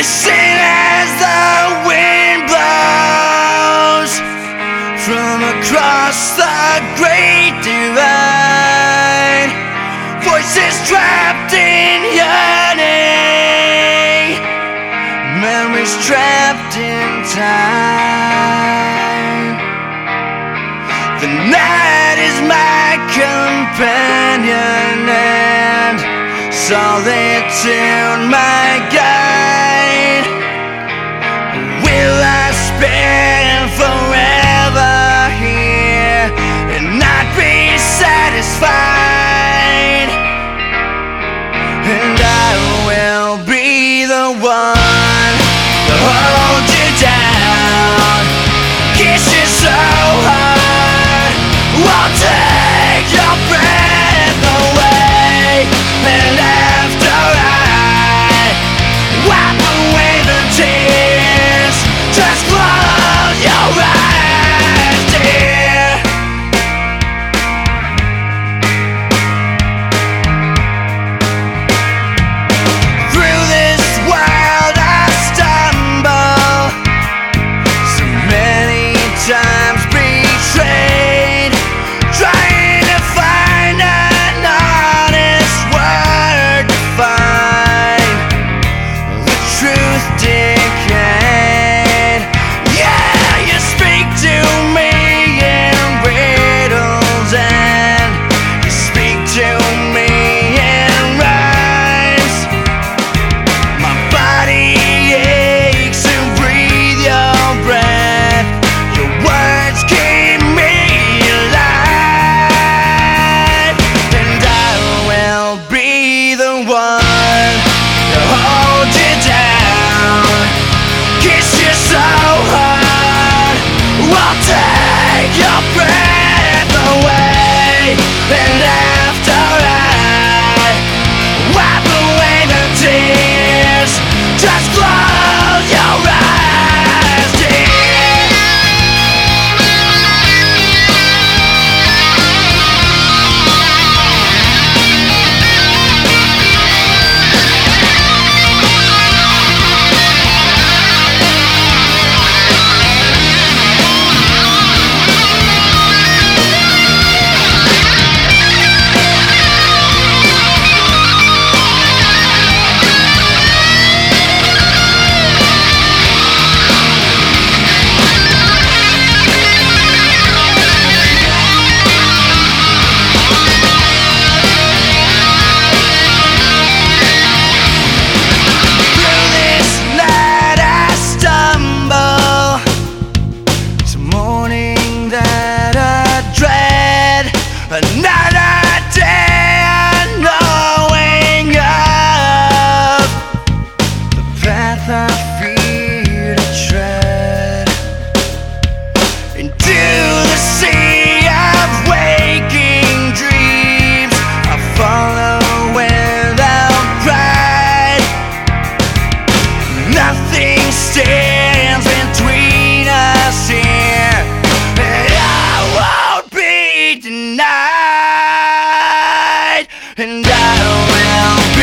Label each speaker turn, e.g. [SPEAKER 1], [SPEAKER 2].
[SPEAKER 1] Listen as the wind blows from across the great divide. Voices trapped in yearning, memories trapped in time. The night is my companion and solitude my guide. Will I spend forever here and not be satisfied? And I will be the one to hold you down, kiss you so hard, won't take your breath away. And after I wipe away the tears, just close your eyes, dear. Through this world I stumble, so many times betrayed, trying to find an honest word to find the truth decayed. Yeah, you speak to me in riddles and you speak to me in rhymes. My body aches to breathe your breath. Your words keep me alive. And I will be the one to hold you down, kiss you so hard, won't take your breath away. And after I wipe away the tears, just close your eyes, dear. Through this night I stumble, it's a morning that I dread, another day unknowing of the path I fear to tread into the sea of waking dreams. I follow without pride. Nothing stands between us here, and I won't be denied. And I will